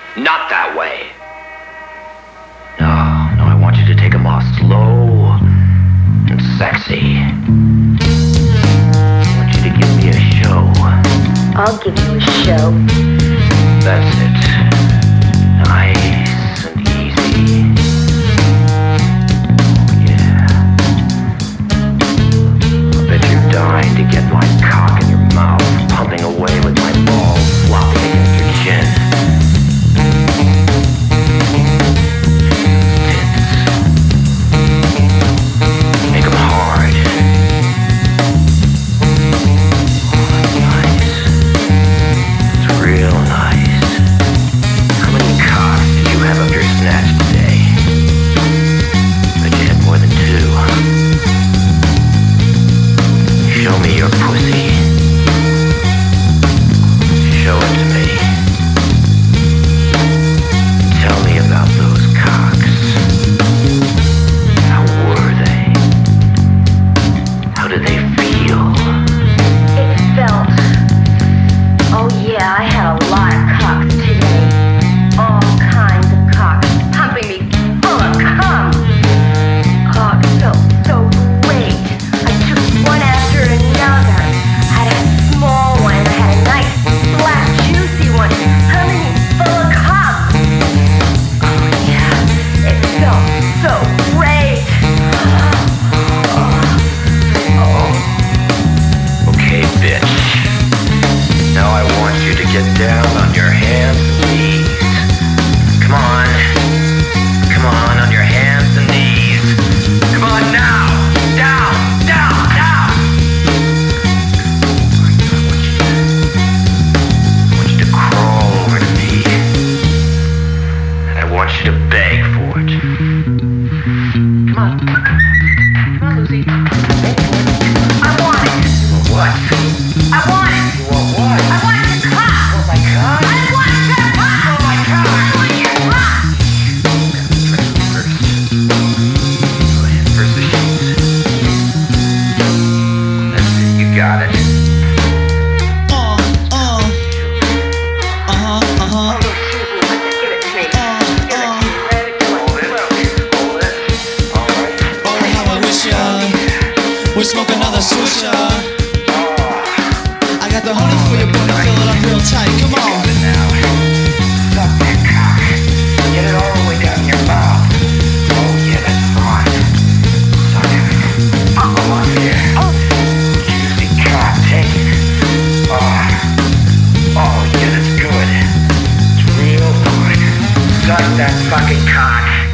Not that way. No, I want you to take them off slow and sexy. I want you to give me a show. I'll give you a show. That's it. Nice and easy. Oh, yeah. I bet you're dying to get my cock in your mouth, pumping away with my balls flopping against your chin. Make them hard. Oh, that's nice. It's real nice. How many cocks did you have up your snatch today? Bet you had more than 2. Show me your pussy. Show it to me. Tell me about those cocks. How were they? How did they feel? It felt. Oh yeah, I had a lot of cocks today. All kinds of cocks, pumping me full of cum. Oh, it felt so great. I took one after another. I had a small one, and I had a nice, black, juicy one, pumping me full of cum. Oh yeah, it felt so great. Okay, bitch. Now I want you to get down on your hands and knees. Come on. Come on your hands and knees. Come on now. Down, down, down. I want you to crawl over to me. And I want you to beg for it. Come on. Come on, Lucy. Beg for it. I want it. What? I want it. You want what? I want your cock. Oh my God. I want your cock. Oh my God. I want your cock. First. Go ahead, first the sheets. That's it, you got it. Give it to me. Give it to me. Let it go. Hold it. All right. Oh, how I wish ya would smoke another swisher. I got the honey for your boy, fill it up real tight. Come on. Got it now. Suck that cock. Get it all the way down your mouth. Oh yeah, that's fine. Suck it. Come on here. Juicy cock, take it. Oh yeah, that's good. It's real good. Suck that fucking cock.